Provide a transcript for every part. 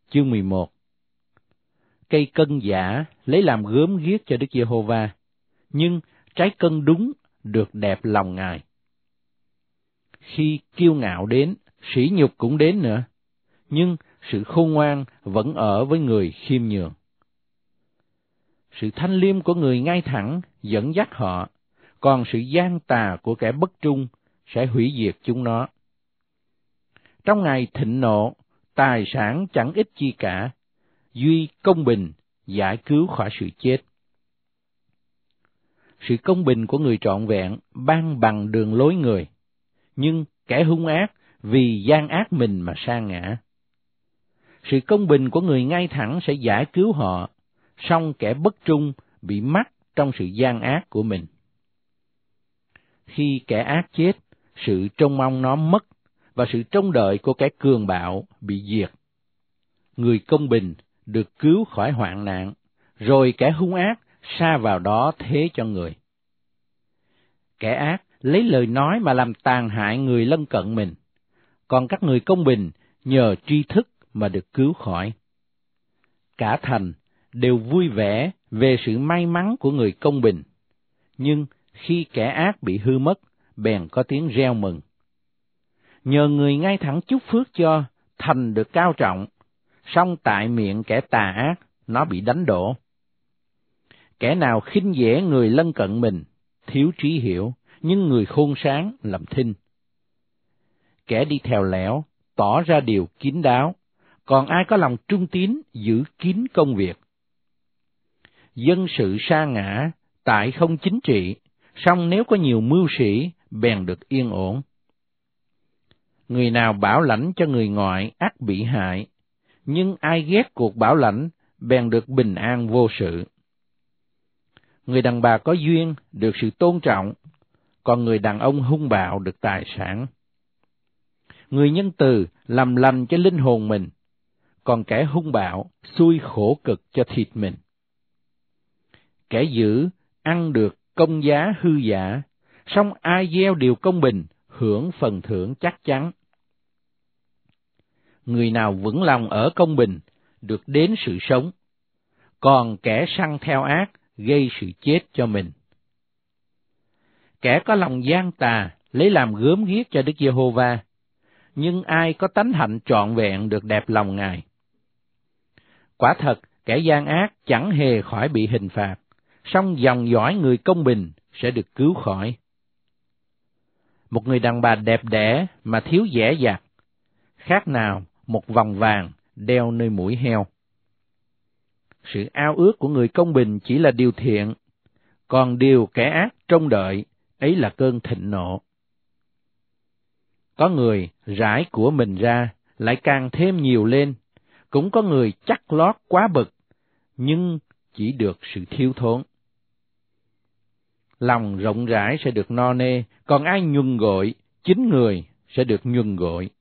Chương 11. Cây cân giả lấy làm gớm ghiếc cho Đức Giê-hô-va, nhưng trái cân đúng được đẹp lòng Ngài. Khi kiêu ngạo đến, sỉ nhục cũng đến nữa, nhưng sự khôn ngoan vẫn ở với người khiêm nhường. Sự thanh liêm của người ngay thẳng dẫn dắt họ, còn sự gian tà của kẻ bất trung sẽ hủy diệt chúng nó. Trong ngày thịnh nộ, tài sản chẳng ích chi cả, duy công bình giải cứu khỏi sự chết. Sự công bình của người trọn vẹn ban bằng đường lối người, nhưng kẻ hung ác vì gian ác mình mà sa ngã. Sự công bình của người ngay thẳng sẽ giải cứu họ, song kẻ bất trung bị mắc trong sự gian ác của mình. Khi kẻ ác chết, sự trông mong nó mất, và sự trông đợi của kẻ cường bạo bị diệt. Người công bình được cứu khỏi hoạn nạn, rồi kẻ hung ác sa vào đó thế cho người. Kẻ ác lấy lời nói mà làm tàn hại người lân cận mình, còn các người công bình nhờ tri thức mà được cứu khỏi. Cả thành đều vui vẻ về sự may mắn của người công bình, nhưng khi kẻ ác bị hư mất, bèn có tiếng reo mừng. Nhờ người ngay thẳng chúc phước cho, thành được cao trọng, song tại miệng kẻ tà ác, nó bị đánh đổ. Kẻ nào khinh dễ người lân cận mình, thiếu trí hiểu, nhưng người khôn sáng làm thinh. Kẻ đi theo lẽo, tỏ ra điều kín đáo, còn ai có lòng trung tín giữ kín công việc. Dân sự sa ngã, tại không chính trị, song nếu có nhiều mưu sĩ, bèn được yên ổn. Người nào bảo lãnh cho người ngoại ắt bị hại, nhưng ai ghét cuộc bảo lãnh, bèn được bình an vô sự. Người đàn bà có duyên được sự tôn trọng, còn người đàn ông hung bạo được tài sản. Người nhân từ làm lành cho linh hồn mình, còn kẻ hung bạo xui khổ cực cho thịt mình. Kẻ dữ ăn được công giá hư giả, song ai gieo điều công bình hưởng phần thưởng chắc chắn. Người nào vững lòng ở công bình được đến sự sống, còn kẻ săn theo ác gây sự chết cho mình. Kẻ có lòng gian tà lấy làm gớm ghiếc cho Đức Giê-hô-va, nhưng ai có tánh hạnh trọn vẹn được đẹp lòng Ngài. Quả thật, kẻ gian ác chẳng hề khỏi bị hình phạt, song dòng dõi người công bình sẽ được cứu khỏi. Một người đàn bà đẹp đẽ mà thiếu dẻ dặt, khác nào một vòng vàng đeo nơi mũi heo. Sự ao ước của người công bình chỉ là điều thiện, còn điều kẻ ác trông đợi ấy là cơn thịnh nộ. Có người rải của mình ra lại càng thêm nhiều lên, cũng có người chắc lót quá bực, nhưng chỉ được sự thiếu thốn. Lòng rộng rãi sẽ được no nê, còn ai nhuần gội, chính người sẽ được nhuần gội.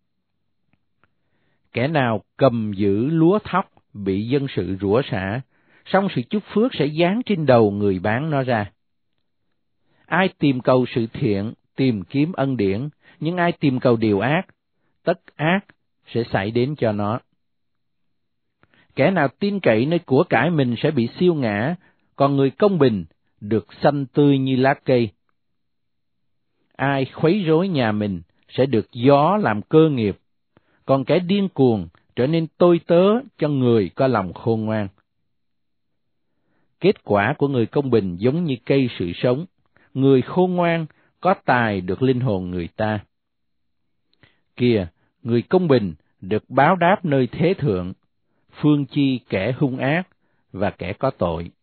Kẻ nào cầm giữ lúa thóc bị dân sự rủa xả, song sự chúc phước sẽ giáng trên đầu người bán nó ra. Ai tìm cầu sự thiện, tìm kiếm ân điển, nhưng ai tìm cầu điều ác, tất ác sẽ xảy đến cho nó. Kẻ nào tin cậy nơi của cải mình sẽ bị siêu ngã, còn người công bình được xanh tươi như lá cây. Ai khuấy rối nhà mình sẽ được gió làm cơ nghiệp, còn kẻ điên cuồng trở nên tôi tớ cho người có lòng khôn ngoan. Kết quả của người công bình giống như cây sự sống, người khôn ngoan có tài được linh hồn người ta. Kìa, người công bình được báo đáp nơi thế thượng, phương chi kẻ hung ác và kẻ có tội.